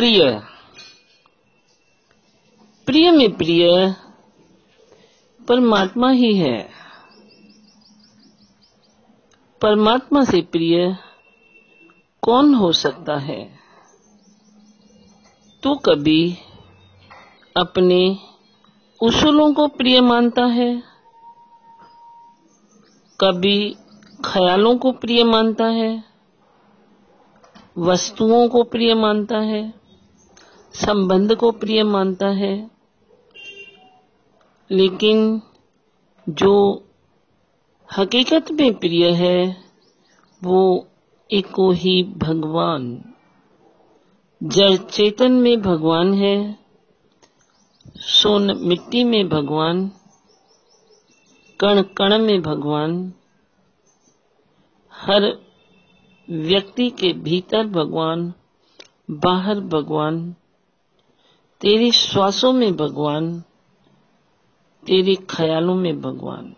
प्रिय। प्रिय में प्रिय परमात्मा ही है। परमात्मा से प्रिय कौन हो सकता है? तो कभी अपने उसूलों को प्रिय मानता है, कभी ख्यालों को प्रिय मानता है, वस्तुओं को प्रिय मानता है, संबंध को प्रिय मानता है। लेकिन जो हकीकत में प्रिय है वो एको ही भगवान, जड़ चेतन में भगवान है, सोन मिट्टी में भगवान, कण कण में भगवान, हर व्यक्ति के भीतर भगवान, बाहर भगवान, तेरे श्वासों में भगवान, तेरे ख्यालों में भगवान।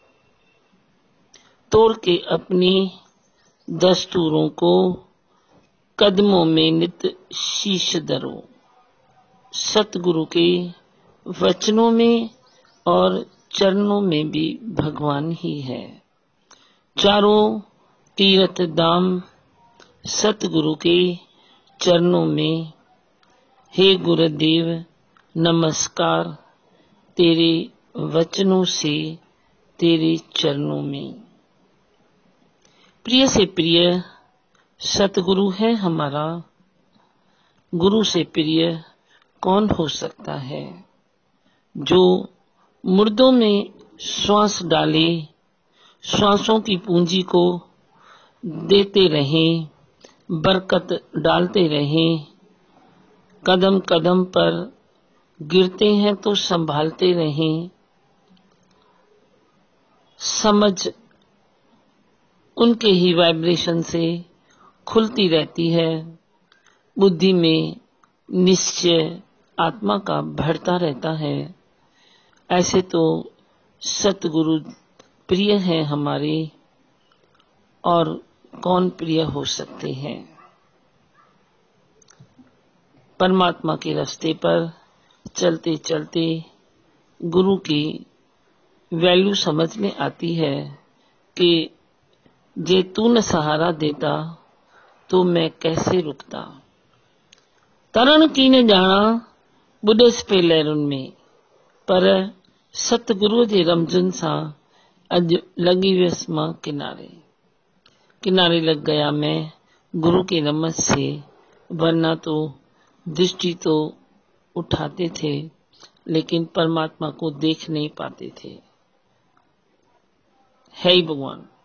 तोड़ के अपनी दस्तूरों को कदमों में नित शीश धरो। सतगुरु के वचनों में और चरणों में भी भगवान ही है। चारों तीर्थ धाम सतगुरु के चरणों में। हे गुरुदेव नमस्कार तेरे वचनों से, तेरे चरणों में। प्रिय से प्रिय सतगुरु है हमारा। गुरु से प्रिय कौन हो सकता है? जो मुर्दों में श्वास डाले, श्वासों की पूंजी को देते रहें, बरकत डालते रहें, कदम कदम पर गिरते हैं तो संभालते रहें। समझ उनके ही वाइब्रेशन से खुलती रहती है। बुद्धि में निश्चय आत्मा का बढ़ता रहता है। ऐसे तो सतगुरु प्रिय हैं हमारे, और कौन प्रिय हो सकते हैं? परमात्मा के रास्ते पर चलते चलते गुरु की वैल्यू समझ में आती है कि जे तू न सहारा देता तो मैं कैसे रुकता। तरण की न जाना बुढ़स पे लहरुन में, पर सतगुरु जे रमजुन सा अज लगी व्यस मां किनारे। किनारे लग गया मैं गुरु के रमज से, वरना तो दृष्टि तो उठाते थे लेकिन परमात्मा को देख नहीं पाते थे। है ही भगवान।